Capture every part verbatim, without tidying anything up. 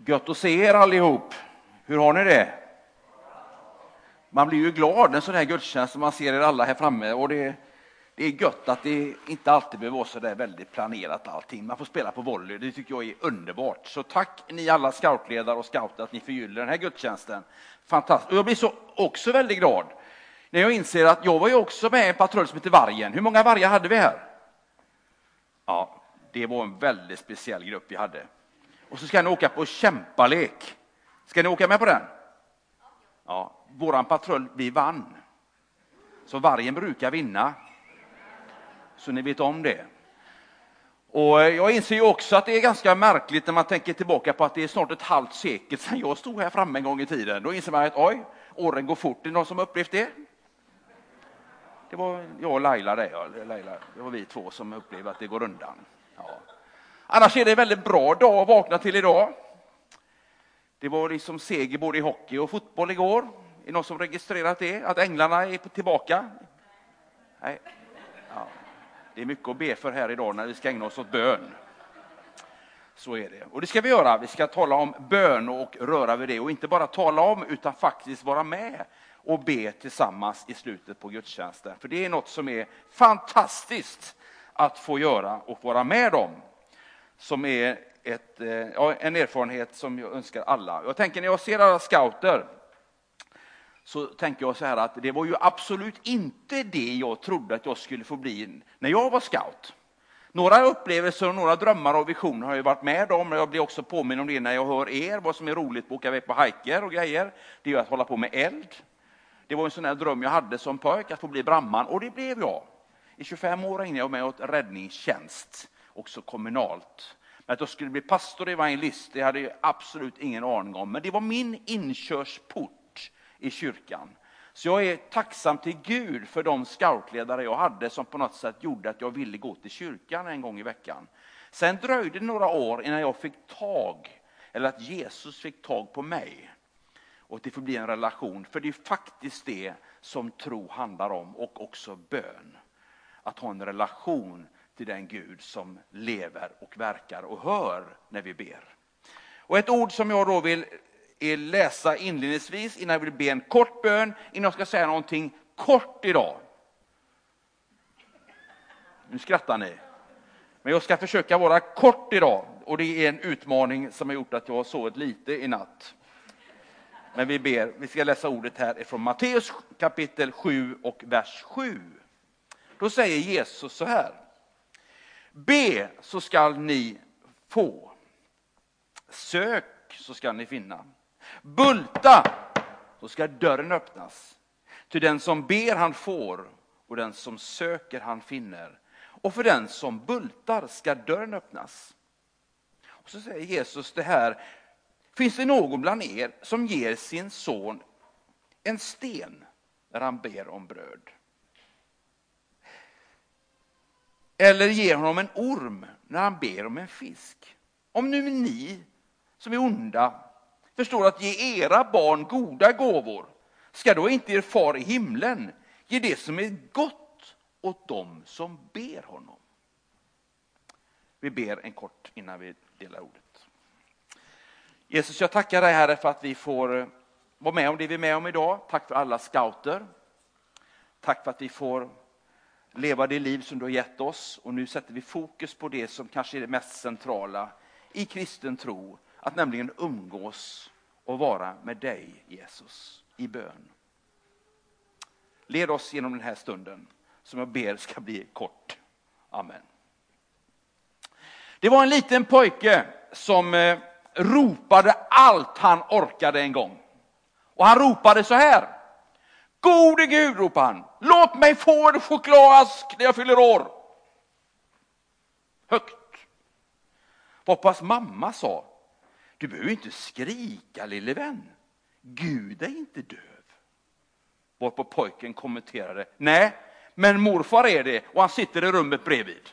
Gött att se er allihop. Hur har ni det? Man blir ju glad en sån här gudstjänst som man ser er alla här framme. Och det, det är gött att det inte alltid behöver vara så där väldigt planerat allting. Man får spela på volley, det tycker jag är underbart. Så tack ni alla scoutledare och scouter att ni förgyller den här gudstjänsten. Fantastiskt. Och jag blir så också väldigt glad när jag inser att jag var ju också med i en patrull som heter Vargen. Hur många vargar hade vi här? Ja, det var en väldigt speciell grupp vi hade. Och så ska ni åka på kämpalek. Ska ni åka med på den? Ja, våran patrull, vi vann. Så Vargen brukar vinna. Så ni vet om det. Och jag inser ju också att det är ganska märkligt när man tänker tillbaka på att det är snart ett halvt sekel sedan jag stod här framme en gång i tiden. Då inser man att oj, åren går fort. Är det någon som upplevt det? Det var jag och Laila där. Ja. Laila, det var vi två som upplevde att det går undan. Ja. Annars är det en väldigt bra dag att vakna till idag. Det var liksom seger både i hockey och fotboll igår. Är det någon som registrerat det? Att änglarna är tillbaka? Nej. Ja. Det är mycket att be för här idag när vi ska ägna oss åt bön. Så är det. Och det ska vi göra. Vi ska tala om bön och röra vid det. Och inte bara tala om utan faktiskt vara med och be tillsammans i slutet på gudstjänsten. För det är något som är fantastiskt att få göra och vara med om. Som är ett, ja, en erfarenhet som jag önskar alla. Jag tänker när jag ser alla scouter så tänker jag så här att det var ju absolut inte det jag trodde att jag skulle få bli när jag var scout. Några upplevelser och några drömmar och visioner har jag varit med om. Jag blir också påminn om det när jag hör er. Vad som är roligt att åka iväg på hajker och grejer. Det är ju att hålla på med eld. Det var en sån här dröm jag hade som pojk att få bli brandman. Och det blev jag. I tjugofem år hängde jag med åt räddningstjänst. Också kommunalt. Men att jag skulle bli pastor och evangelist, det hade jag absolut ingen aning om. Men det var min inkörsport i kyrkan. Så jag är tacksam till Gud för de scoutledare jag hade som på något sätt gjorde att jag ville gå till kyrkan en gång i veckan. Sen dröjde det några år innan jag fick tag, eller att Jesus fick tag på mig. Och det får bli en relation, för det är faktiskt det som tro handlar om och också bön. Att ha en relation till den Gud som lever och verkar och hör när vi ber. Och ett ord som jag då vill läsa inledningsvis innan jag vill be en kort bön, innan jag ska säga någonting kort idag. Nu skrattar ni. Men jag ska försöka vara kort idag. Och det är en utmaning som har gjort att jag har sovit lite i natt. Men vi ber, vi ska läsa ordet här från Matteus kapitel sju och vers sju. Då säger Jesus så här. Be så skall ni få. Sök så skall ni finna. Bulta så ska dörren öppnas. Till den som ber han får och den som söker han finner. Och för den som bultar ska dörren öppnas. Och så säger Jesus det här. Finns det någon bland er som ger sin son en sten när han ber om bröd? Eller ger honom en orm när han ber om en fisk? Om nu ni som är onda förstår att ge era barn goda gåvor, ska då inte er far i himlen ge det som är gott åt dem som ber honom? Vi ber en kort innan vi delar ordet. Jesus, jag tackar dig Herre för att vi får vara med om det vi är med om idag. Tack för alla scouter. Tack för att vi får leva det liv som du har gett oss. Och nu sätter vi fokus på det som kanske är det mest centrala i kristen tro. Att nämligen umgås och vara med dig, Jesus, i bön. Led oss genom den här stunden som jag ber ska bli kort. Amen. Det var en liten pojke som eh, ropade allt han orkade en gång. Och han ropade så här. Gode Gud, ropade han. Låt mig få en chokladask när jag fyller år. Högt. Pappas mamma sa. Du behöver inte skrika, lille vän. Gud är inte döv. Varpå pojken kommenterade. Nej, men morfar är det och han sitter i rummet bredvid.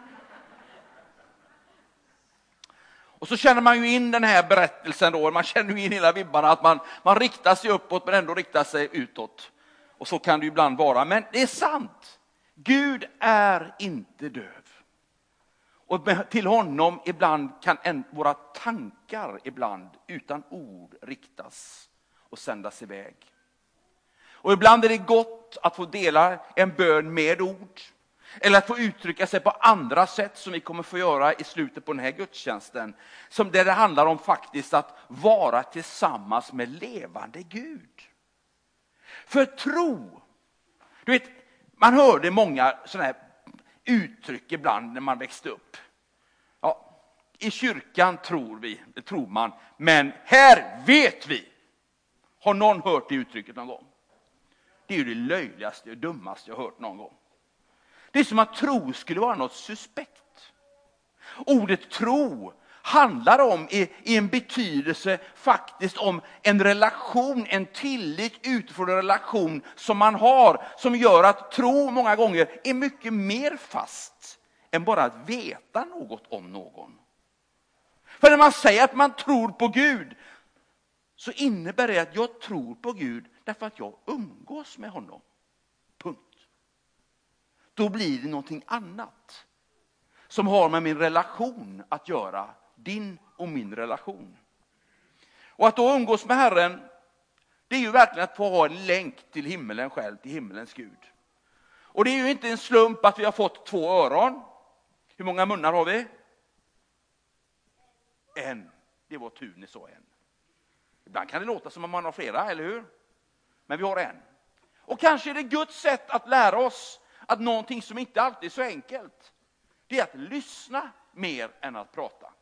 Och så känner man ju in den här berättelsen då. Man känner ju in hela vibbarna att man, man riktar sig uppåt men ändå riktar sig utåt. Och så kan det ju ibland vara. Men det är sant. Gud är inte döv. Och till honom ibland kan en, våra tankar ibland utan ord riktas och sändas iväg. Och ibland är det gott att få dela en bön med ord. Eller att få uttrycka sig på andra sätt som vi kommer få göra i slutet på den här gudstjänsten. Som där det handlar om faktiskt att vara tillsammans med levande Gud. För tro, du vet, man hörde många sådana här uttryck ibland när man växte upp. Ja, i kyrkan tror vi, det tror man, men här vet vi. Har någon hört det uttrycket någon gång? Det är ju det löjligaste och dummaste jag har hört någon gång. Det är som att tro skulle vara något suspekt. Ordet tro handlar om i, i en betydelse faktiskt om en relation, en tillit utifrån en relation som man har. Som gör att tro många gånger är mycket mer fast än bara att veta något om någon. För när man säger att man tror på Gud så innebär det att jag tror på Gud därför att jag umgås med honom. Punkt. Då blir det någonting annat som har med min relation att göra. Din och min relation. Och att då umgås med Herren, det är ju verkligen att få ha en länk till himmelen själv, till himmelens Gud. Och det är ju inte en slump att vi har fått två öron. Hur många munnar har vi? En. Det var tur ni sa en. Ibland kan det låta som om man har flera, eller hur? Men vi har en. Och kanske är det Guds sätt att lära oss att någonting som inte alltid är så enkelt, det är att lyssna mer än att prata.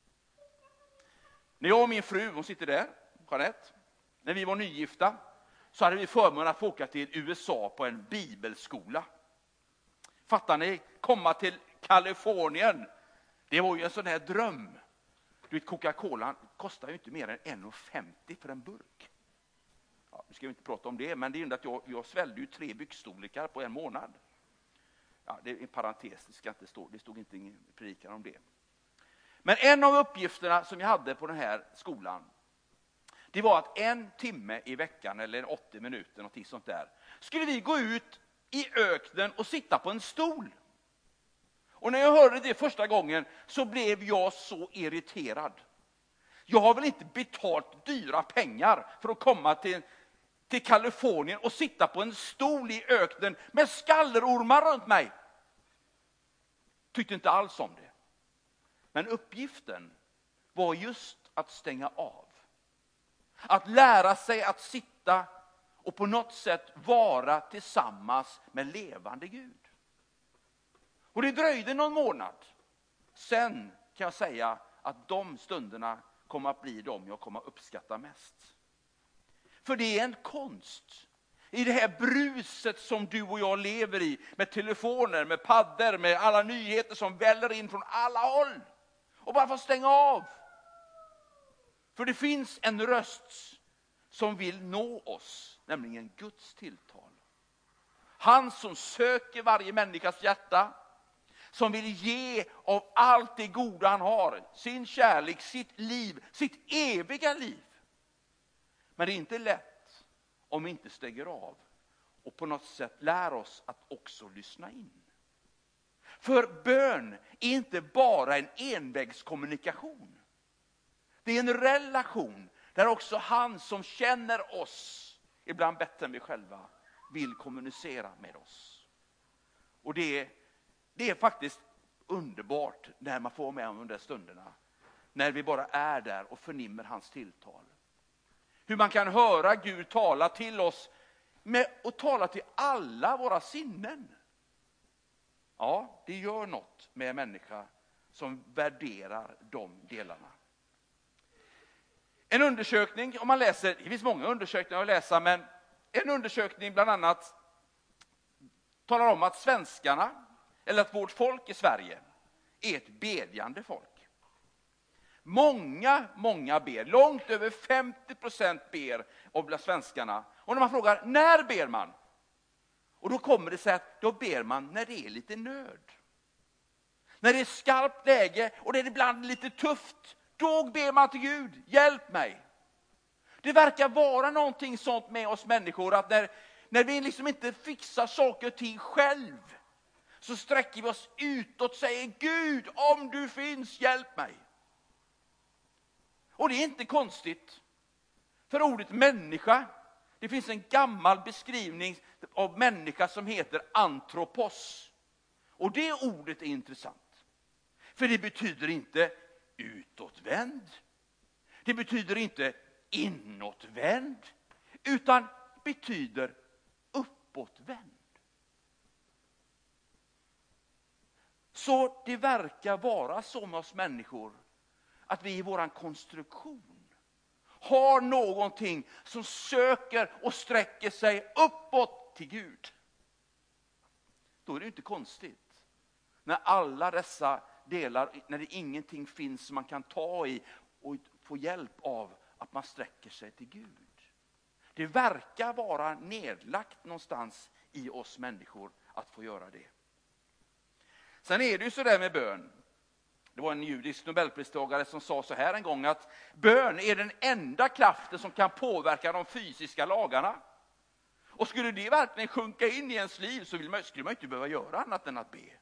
När jag och min fru, hon sitter där, Jeanette, när vi var nygifta så hade vi förmånen att få åka till U S A på en bibelskola. Fattar ni? Komma till Kalifornien. Det var ju en sån här dröm. Du vet, Coca-Cola kostar ju inte mer än en krona femtio för en burk. Ja, nu ska vi inte prata om det, men det är ju att jag, jag svällde ju tre byxstorlekar på en månad. Ja, det är en parentes, det, ska inte stå, det stod inte ingen predikan om det. Men en av uppgifterna som jag hade på den här skolan, det var att en timme i veckan, eller åttio minuter, någonting sånt där, skulle vi gå ut i öknen och sitta på en stol. Och när jag hörde det första gången så blev jag så irriterad. Jag har väl inte betalt dyra pengar för att komma till, till Kalifornien och sitta på en stol i öknen med skallerormar runt mig. Tyckte inte alls om det. Men uppgiften var just att stänga av. Att lära sig att sitta och på något sätt vara tillsammans med levande Gud. Och det dröjde någon månad. Sen kan jag säga att de stunderna kommer att bli de jag kommer att uppskatta mest. För det är en konst. I det här bruset som du och jag lever i. Med telefoner, med paddor, med alla nyheter som väller in från alla håll. Och bara få stänga av. För det finns en röst som vill nå oss. Nämligen Guds tilltal. Han som söker varje människas hjärta. Som vill ge av allt det goda han har. Sin kärlek, sitt liv, sitt eviga liv. Men det är inte lätt om vi inte stänger av. Och på något sätt lär oss att också lyssna in. För bön är inte bara en envägskommunikation. Det är en relation där också han som känner oss, ibland bättre än vi själva, vill kommunicera med oss. Och det är, det är faktiskt underbart när man får med om de där stunderna. När vi bara är där och förnimmer hans tilltal. Hur man kan höra Gud tala till oss med, och tala till alla våra sinnen. Ja, det gör något med en människa som värderar de delarna. En undersökning, om man läser, det finns många undersökningar att läsa, men en undersökning bland annat talar om att svenskarna, eller att vårt folk i Sverige, är ett bedjande folk. Många, många ber, långt över femtio procent ber av svenskarna. Och när man frågar, när ber man? Och då kommer det sig att då ber man när det är lite nöd. När det är skarpt läge och det är ibland lite tufft, då ber man till Gud, hjälp mig. Det verkar vara någonting sånt med oss människor att när, när vi liksom inte fixar saker och ting själv, så sträcker vi oss utåt och säger: Gud, om du finns, hjälp mig. Och det är inte konstigt. För ordet människa, det finns en gammal beskrivning av människa som heter antropos. Och det ordet är intressant. För det betyder inte utåtvänd. Det betyder inte inåtvänd. Utan betyder uppåtvänd. Så det verkar vara så med oss människor att vi i våran konstruktion har någonting som söker och sträcker sig uppåt till Gud. Då är det inte konstigt när alla dessa delar, när det ingenting finns som man kan ta i och få hjälp av, att man sträcker sig till Gud. Det verkar vara nedlagt någonstans i oss människor att få göra det. Sen är det ju så där med bön. Det var en judisk nobelpristagare som sa så här en gång, att bön är den enda kraften som kan påverka de fysiska lagarna. Och skulle det verkligen sjunka in i ens liv så vill man, skulle man inte behöva göra annat än att be.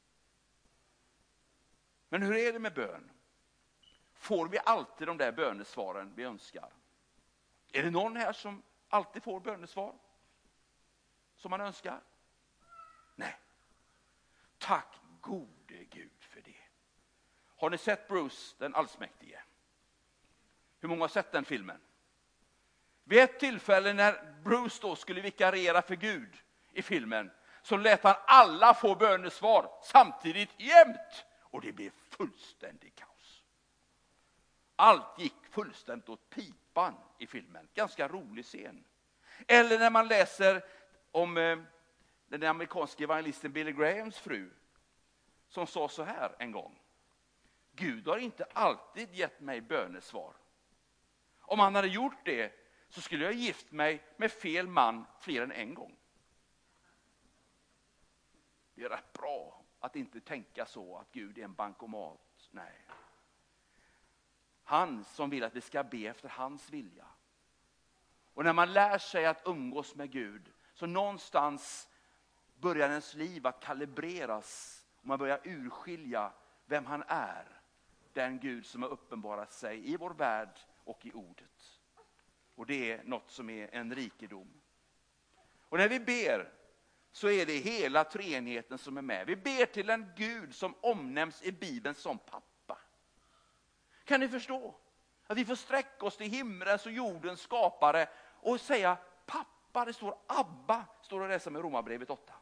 Men hur är det med bön? Får vi alltid de där bönesvaren vi önskar? Är det någon här som alltid får bönesvar som man önskar? Nej. Tack gode Gud för det. Har ni sett Bruce den allsmäktige? Hur många har sett den filmen? Vid ett tillfälle när Bruce då skulle vikariera för Gud i filmen, så lät han alla få bönesvar samtidigt jämt. Och det blev fullständig kaos. Allt gick fullständigt åt pipan i filmen. Ganska rolig scen. Eller när man läser om eh, den amerikanske evangelisten Billy Grahams fru, som sa så här en gång: Gud har inte alltid gett mig bönesvar. Om han hade gjort det så skulle jag gift mig med fel man fler än en gång. Det är rätt bra att inte tänka så att Gud är en bankomat. Nej. Han som vill att vi ska be efter hans vilja. Och när man lär sig att umgås med Gud, så någonstans börjar ens liv att kalibreras. Och man börjar urskilja vem han är. Den Gud som har uppenbarat sig i vår värld och i ordet. Och det är något som är en rikedom. Och när vi ber så är det hela treenigheten som är med. Vi ber till en Gud som omnämns i Bibeln som pappa. Kan ni förstå? Att vi får sträcka oss till himmelens och jordens skapare och säga pappa. Det står Abba, står det att läsa med Romarbrevet åtta.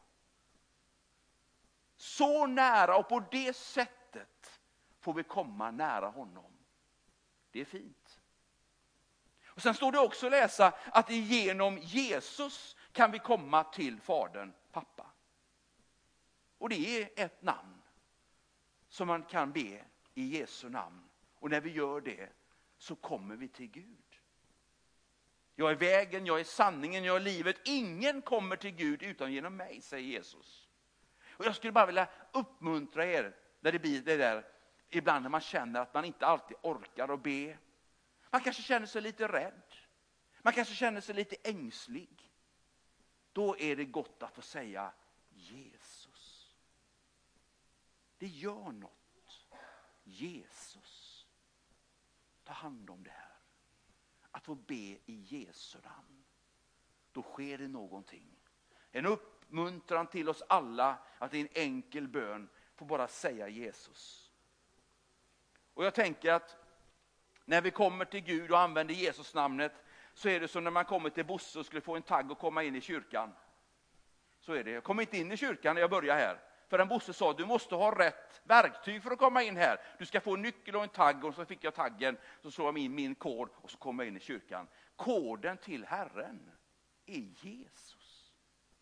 Så nära, och på det sättet får vi komma nära honom. Det är fint. Och sen står det också att läsa att genom Jesus kan vi komma till Fadern, pappa. Och det är ett namn som man kan be i Jesu namn. Och när vi gör det så kommer vi till Gud. Jag är vägen, jag är sanningen, jag är livet. Ingen kommer till Gud utan genom mig, säger Jesus. Och jag skulle bara vilja uppmuntra er när det blir det där, ibland när man känner att man inte alltid orkar att be. Man kanske känner sig lite rädd. Man kanske känner sig lite ängslig. Då är det gott att få säga Jesus. Det gör något. Jesus. Ta hand om det här. Att få be i Jesu namn. Då sker det någonting. En uppmuntran till oss alla att i en enkel bön få bara säga Jesus. Och jag tänker att när vi kommer till Gud och använder Jesus namnet, så är det som när man kommer till Bosse och skulle få en tagg och komma in i kyrkan. Så är det. Jag kom inte in i kyrkan när jag började här. För en Bosse sa, du måste ha rätt verktyg för att komma in här. Du ska få en nyckel och en tagg. Och så fick jag taggen, så slår jag in min kod och så kommer jag in i kyrkan. Koden till Herren är Jesus.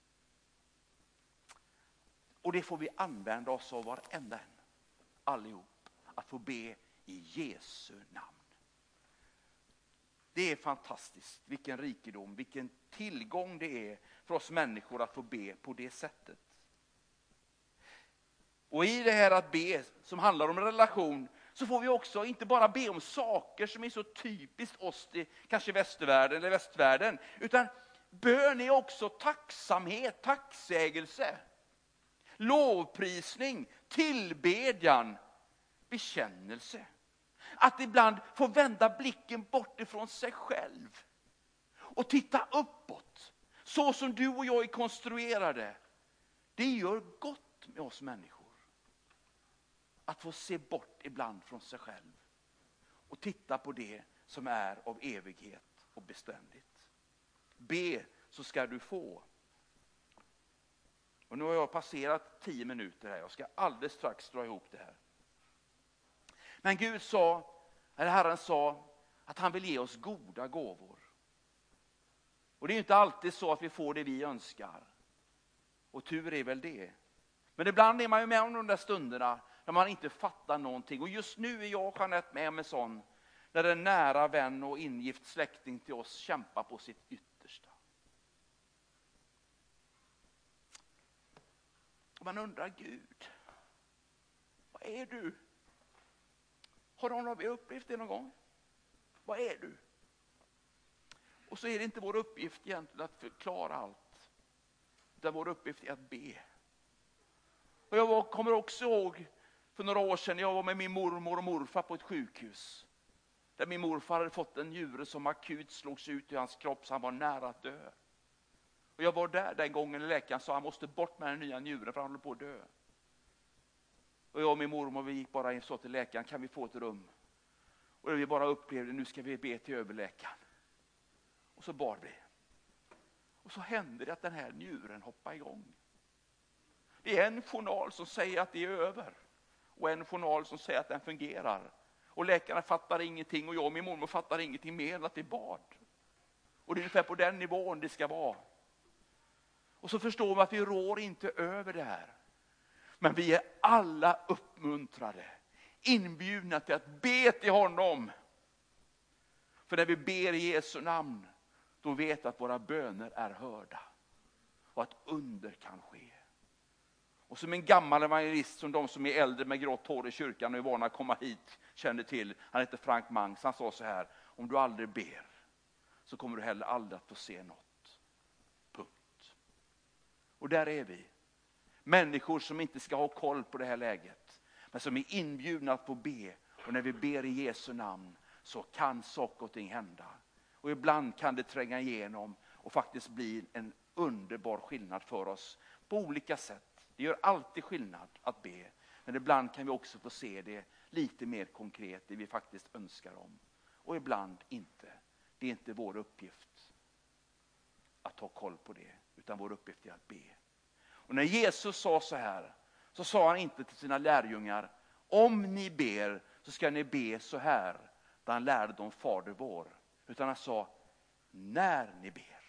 Och det får vi använda oss av varenda en. Allihop. Att få be i Jesu namn. Det är fantastiskt. Vilken rikedom, vilken tillgång det är för oss människor att få be på det sättet. Och i det här att be som handlar om relation, så får vi också inte bara be om saker som är så typiskt oss i kanske västvärlden eller västvärlden, utan bön är också tacksamhet, tacksägelse. lovprisning, tillbedjan, bekännelse. Att ibland få vända blicken bort ifrån sig själv och titta uppåt. Så som du och jag är konstruerade. Det gör gott med oss människor. Att få se bort ibland från sig själv och titta på det som är av evighet och beständigt. Be så ska du få. Och nu har jag passerat tio minuter här. Jag ska alldeles strax dra ihop det här. Men Gud sa, eller Herren sa, att han vill ge oss goda gåvor. Och det är ju inte alltid så att vi får det vi önskar. Och tur är väl det. Men ibland är man ju med om de där stunderna när man inte fattar någonting. Och just nu är jag och Jeanette med om en sån. När en nära vän och ingift släkting till oss kämpar på sitt yttersta. Och man undrar, Gud, vad är du? Har någon av er upplevt det någon gång? Vad är du? Och så är det inte vår uppgift egentligen att förklara allt. Utan vår uppgift är att be. Och jag var, kommer också ihåg för några år sedan, jag var med min mormor och morfar på ett sjukhus. Där min morfar hade fått en njure som akut slogs ut i hans kropp så han var nära att dö. Och jag var där den gången när läkaren sa att han måste bort med den nya njuren för han håller på att dö. Och jag och min mormor vi gick bara in så till läkaren, kan vi få ett rum? Och vi bara upplevde, nu ska vi be till överläkaren. Och så bad vi. Och så hände det att den här njuren hoppade igång. Det är en journal som säger att det är över. Och en journal som säger att den fungerar. Och läkarna fattar ingenting och jag och min mormor fattar ingenting mer än att vi bad. Och det är ungefär på den nivån det ska vara. Och så förstår vi att vi rår inte över det här. Men vi är alla uppmuntrade, inbjudna till att be till honom. För när vi ber i Jesu namn, då vet att våra böner är hörda. Och att under kan ske. Och som en gammal evangelist, som de som är äldre med grått hår i kyrkan och är vana att komma hit känner till. Han heter Frank Mangs, han sa så här: om du aldrig ber så kommer du heller aldrig att få se något. Punkt. Och där är vi. Människor som inte ska ha koll på det här läget. Men som är inbjudna att få be. Och när vi ber i Jesu namn så kan saker och ting hända. Och ibland kan det tränga igenom och faktiskt bli en underbar skillnad för oss på olika sätt. Det gör alltid skillnad att be. Men ibland kan vi också få se det lite mer konkret, det vi faktiskt önskar om. Och ibland inte. Det är inte vår uppgift att ha koll på det. Utan vår uppgift är att be. Och när Jesus sa så här, så sa han inte till sina lärjungar: om ni ber så ska ni be så här. Där han lärde dem Fader vår. Utan han sa: när ni ber.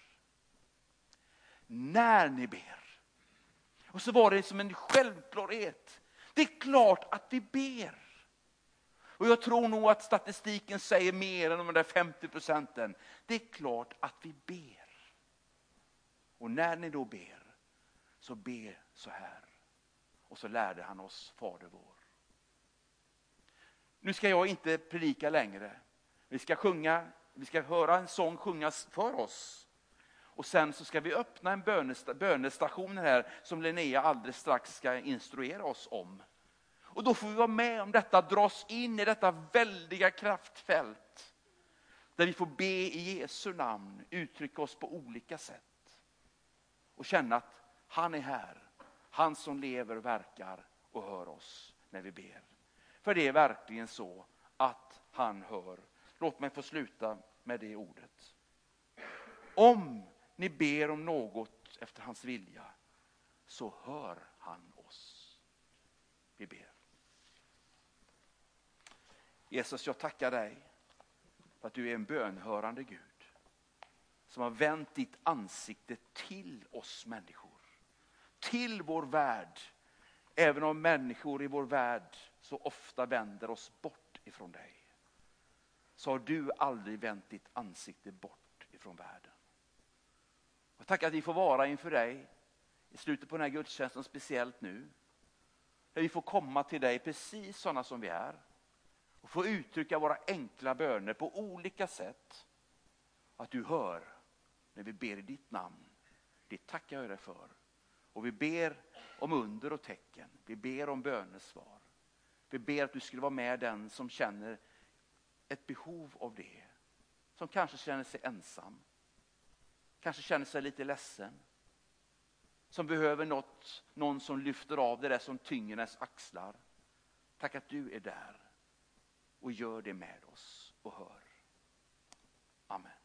När ni ber. Och så var det som en självklarhet. Det är klart att vi ber. Och jag tror nog att statistiken säger mer än de där femtio procenten. Det är klart att vi ber. Och när ni då ber, så be så här. Och så lärde han oss Fader vår. Nu ska jag inte predika längre. Vi ska sjunga, vi ska höra en sång sjungas för oss. Och sen så ska vi öppna en bönesta- bönestation här som Linnea alldeles strax ska instruera oss om. Och då får vi vara med om detta, dras in i detta väldiga kraftfält. Där vi får be i Jesu namn, uttrycka oss på olika sätt. Och känna att han är här. Han som lever, verkar och hör oss när vi ber. För det är verkligen så att han hör. Låt mig få sluta med det ordet. Om ni ber om något efter hans vilja, så hör han oss. Vi ber. Jesus, jag tackar dig för att du är en bönhörande Gud. Som har vänt ditt ansikte till oss människor. Till vår värld. Även om människor i vår värld så ofta vänder oss bort ifrån dig. Så har du aldrig vänt ditt ansikte bort ifrån världen. Jag tackar att vi får vara inför dig i slutet på den här gudstjänsten, speciellt nu. Där vi får komma till dig precis sådana som vi är. Och få uttrycka våra enkla böner på olika sätt. Att du hör när vi ber i ditt namn. Det tackar jag dig för. Och vi ber om under och tecken. Vi ber om bönesvar. Vi ber att du skulle vara med den som känner ett behov av det. Som kanske känner sig ensam. Kanske känner sig lite ledsen. Som behöver något, någon som lyfter av det där som tynger ens axlar. Tack att du är där. Och gör det med oss och hör. Amen.